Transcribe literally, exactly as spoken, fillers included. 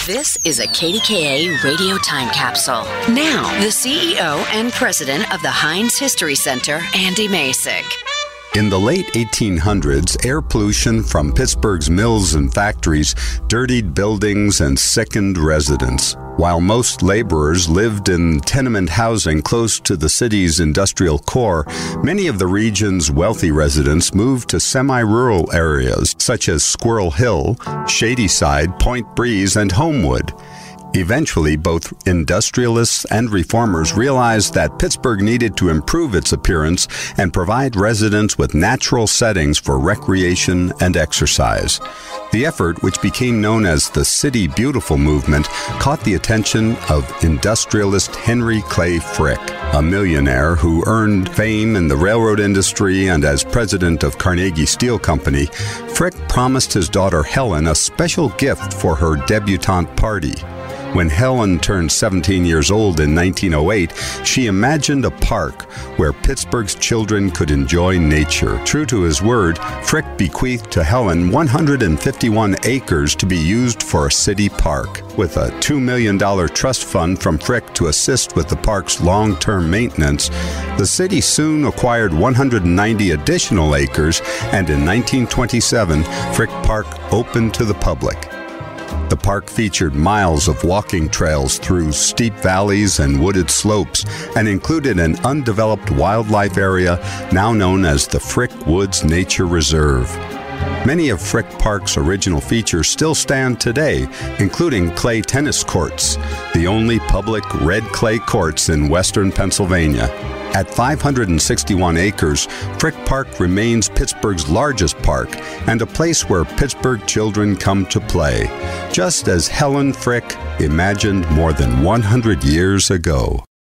This is a K D K A radio time capsule. Now, the C E O and president of the Heinz History Center, Andy Masek. In the late eighteen hundreds, air pollution from Pittsburgh's mills and factories dirtied buildings and sickened residents. While most laborers lived in tenement housing close to the city's industrial core, many of the region's wealthy residents moved to semi-rural areas such as Squirrel Hill, Shadyside, Point Breeze, and Homewood. Eventually, both industrialists and reformers realized that Pittsburgh needed to improve its appearance and provide residents with natural settings for recreation and exercise. The effort, which became known as the City Beautiful movement, caught the attention of industrialist Henry Clay Frick, a millionaire who earned fame in the railroad industry and as president of Carnegie Steel Company. Frick promised his daughter Helen a special gift for her debutante party. When Helen turned seventeen years old in nineteen oh eight, she imagined a park where Pittsburgh's children could enjoy nature. True to his word, Frick bequeathed to Helen one hundred fifty-one acres to be used for a city park. With a two million dollars trust fund from Frick to assist with the park's long-term maintenance, the city soon acquired one hundred ninety additional acres, and in nineteen twenty-seven, Frick Park opened to the public. The park featured miles of walking trails through steep valleys and wooded slopes and included an undeveloped wildlife area now known as the Frick Woods Nature Reserve. Many of Frick Park's original features still stand today, including clay tennis courts, the only public red clay courts in western Pennsylvania. At five hundred sixty-one acres, Frick Park remains Pittsburgh's largest park and a place where Pittsburgh children come to play, just as Helen Frick imagined more than one hundred years ago.